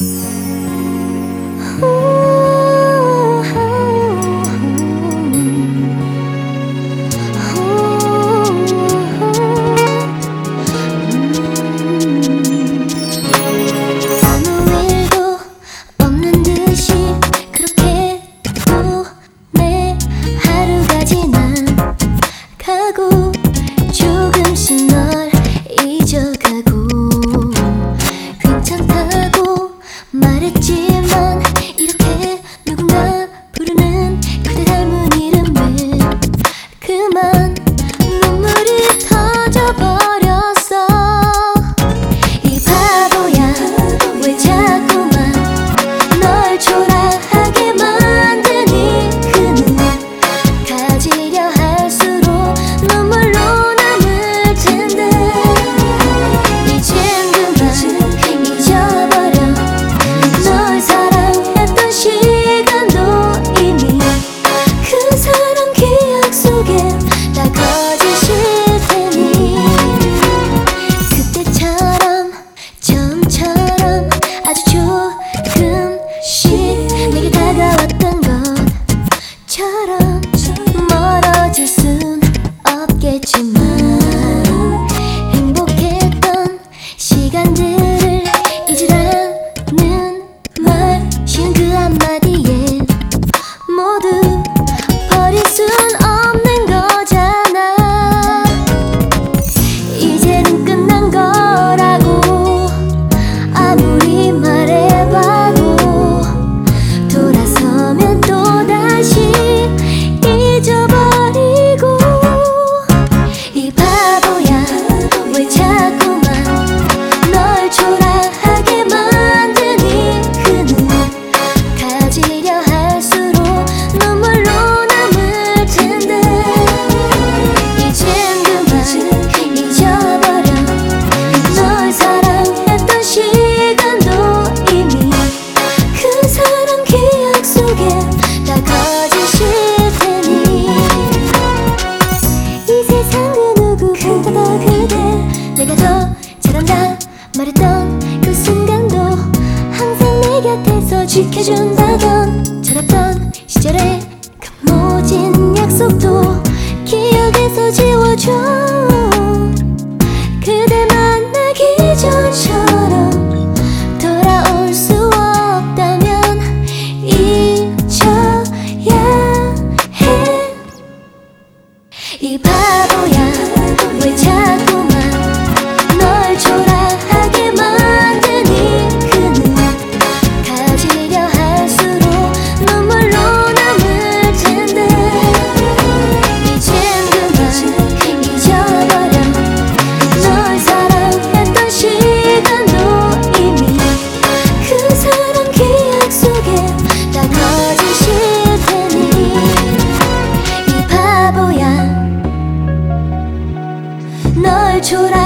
조금씩 널 잊어가고 괜찮다고 말했지만 이렇게 누군가 부르는 그대 닮은 이름에 그만 눈물이 터져버렸어. 이 바보야 왜 자꾸만 널 초라하게 만드니. 그는 가지려 할수록 눈물로 남을 텐데 이젠 그만 잊어버려. 널 사랑했던 시간도 이미 그 사람 기억 속에 다 거짓일 테니. 그때처럼 처음처럼 아주 조금씩 내게 다가왔던 것처럼 멀어질 순 없겠지만 행복했던 시간들을 잊으라는 말 쉬운 그 한마디에 모두 버릴 순 없는 거잖아. 이제는 끝난 거라고 아무리 말해봐도 돌아서면 또다시 잊어버리고. 이 바보야 왜 자꾸만 널 초라하게 만드니. 그는 가지려 할수록 눈물로 남을 텐데 이젠 그만 잊어버려. 널 사랑했던 시간도 이미 그 사람 기억 속에 다 거짓일 테니. 이 세상 그 누구보다 그대 내가 더 잘한다 말했던 그 순간도 항상 내 곁에서 지켜준다던 철없던 시절의 그 모진 약속도 기억에서 지워줘. 그대 만나기 전처럼 돌아올 수 없다면 잊어야 해. 이 바보야 왜 자꾸만 널 초라하게 만드니. 그는 가지려 할수록 눈물로 남을 텐데 이젠 그만 잊어버려. 널 사랑했던 시간도 이미 그 사람 기억 속에 다 거짓일 테니. 이 바보야 널 초라